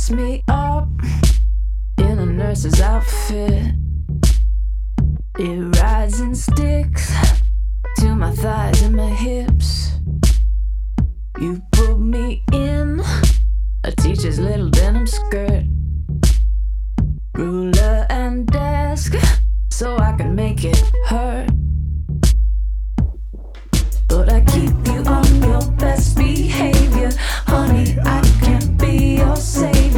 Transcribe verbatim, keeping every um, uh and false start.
dress me up in a nurse's outfit. It rides and sticks to my thighs and my hips. You put me in a teacher's little denim skirt, ruler and desk, so I can make it hurt. But I keep you on your best behavior, honey. I can't be your savior.